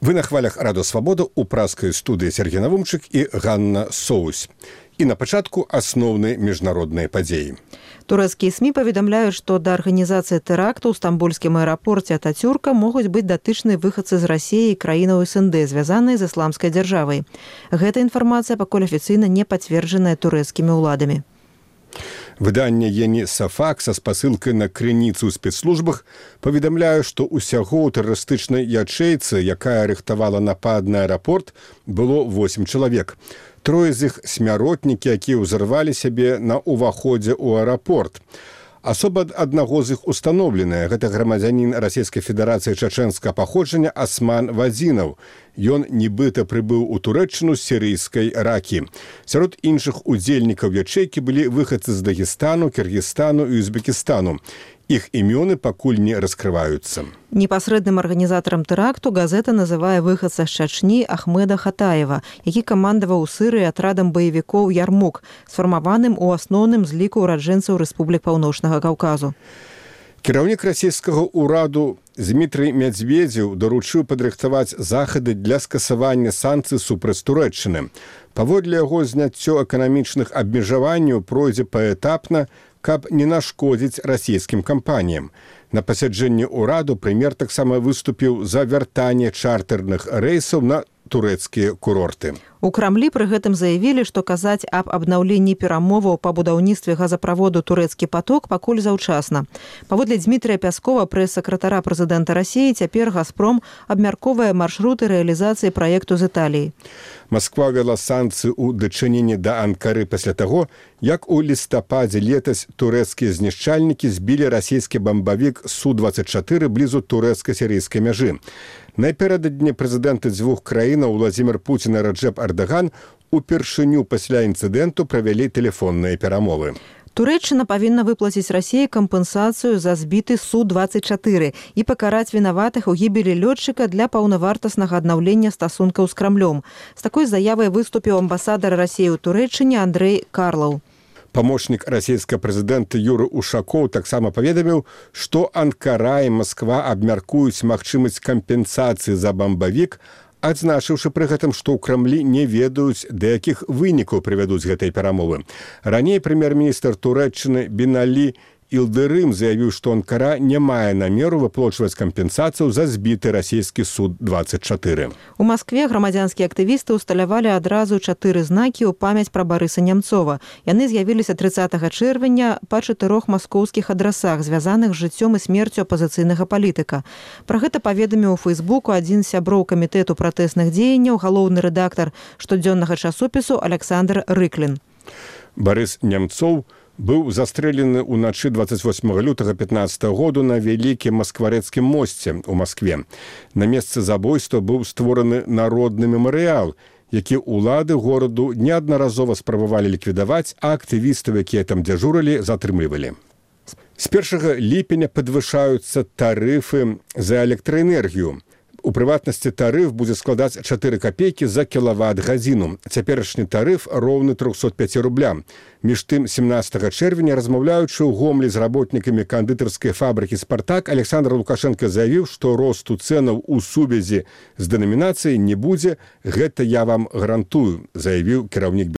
Вы на хвалях Радо Свабода у праскай студыі Сергей Навумчык і Ганна Соусь. І на пачатку асноўныя міжнародныя падзеі. Турэцкія СМІ паведамляюць, што да арганізацыі тэракту ў стамбульскім аэрапорце Атацюрка могуць быць датычныя выхадцы з Расіі і краінаў СНД, звязаныя з ісламскай дзяржавай. Гэта інфармацыя пакуль афіцыйна не пацверджаная турэцкімі ўладамі. Выданне «Ені Сафак» са спасылкай на крыніцу ў спецслужбах паведамляе, што ўсяго ў тэрарыстычнай ячэйцы, якая рыхтавала напад на аэрапорт, было 8 чалавек. Трое з іх смяротнікі, якія ўзарвалі сябе на ўваходзе ў аэрапорт. Асоба аднаго з іх устаноўленая. Гэта грамадзянін Расійскай Федэрацыі чачэнскага паходжання Асман Вадзінаў. Ён нібыта прыбыў у Турэччыну з сірыйскай Ракі. Сярод іншых удзельнікаў ячэйкі былі выхадцы з Дагестану, Кіргізстану і Узбекістану. Іх імёны пакуль не раскрываюцца. Непасрэдным арганізатарам тэракту газета называе выхадца з Чачні Ахмеда Хатаева, які камандаваў у Сырыі атрадам баевікоў «Ярмук», сфармаваным у асноўным з ліку ураджэнцаў Рэспублік Паўночнага Каўказу. Кіраўнік расійскага ўраду Змітрый Мядзведзеў даручыў падрыхтаваць захады для скасавання санкцый супраць Турэччыны. Паводле яго, зняццё эканамічных абмежаванняў пройдзе паэтапна, каб не нашкодзіць расійскім кампаніям. На пасяджэнні ўраду прэм'ер таксама выступіў за вяртанне чартэрных рэйсаў на турэцкія курорты. У Крамлі пры гэтым заявілі, што казаць аб абнаўленні перамоваў па будаўніцтве газаправоду «Турэцкі паток» пакуль заўчасна. Паводле Дмітрыя Пяскова, прэс-сакратара прэзідэнта Расіі, цяпер «Газпром» абмяркоўвае маршруты рэалізацыі праекту з Італіі. Масква вела санкцыі ў дачыненні да Анкары пасля таго, як у лістападзе летась турэцкія знішчальнікі збілі расійскі бамбавік Су-24 блізу турэцка-сірыйскай мяжы. Напярэдадні прэзідэнты дзвюх краінаў Владзімір Пуцін і Раджэп Эрдаган упершыню пасля інцыдэнту правялі тэлефонныя перамовы. Турэччына павінна выплаціць Расіі кампенсацыю за збіты Су-24 і пакараць вінаватых у гібелі лётчыка для паўнавартаснага аднаўлення стасункаў з Крамлём. З такой заявай выступіў амбасадар Расіі ў Турэччыне Андрэй Карлаў. Памочнік расійскага прэзідэнта Юры Ушакоў таксама паведаміў, што Анкара і Масква абмяркуюць магчымасць кампенсацыі за бамбавік, адзначыўшы пры гэтым, што ў Крамлі не ведаюць, да якіх вынікаў прывядуць гэтай перамовы. Раней прэм'ер-міністр Турэччыны Біналі Ілдырым заявіў, што Анкара не мае намеру выплачваць кампенсацыю за збіты расійскі Су-24. У Маскве грамадзянскія актывісты ўсталявалі адразу 4 знакі ў памяць пра Барыса Нямцова. Яны з'явіліся 30 чэрвеня па 4 маскоўскіх адрасах, звязаных з жыццём і смерцю апазіцыйнага палітыка. Пра гэта паведаміў у Фейсбуку адзін з сяброў камітэту пратэсных дзеянняў, галоўны рэдактар штодзённага часопісу Александр Рыклін. Барыс Нямцоў быў застрэлены ўначы 28 лютага 15 году на Вялікім Маскварэцкім мосце ў Маскве. На месцы забойства быў створаны народны мемарыял, які ўлады гораду неаднаразова спрабавалі ліквідаваць, а актывістаў, якія там дзяжурылі, затрымлівалі. З 1 ліпеня падвышаюцца тарыфы за электраэнергію. У прыватнасці тарыф будзе складаць 4 копейкі за кілават-гадзіну. Цяперашні тарыф роўны 305 рублям. Між тым, 17 чэрвеня, размаўляючы ў Гомлі з работнікамі кандытарскай фабрыкі «Спартак», Александр Лукашенко заявіў, што росту цэнаў у сувязі з дэнамінацыяй не будзе. Гэта я вам гарантую, заявіў кіраўнік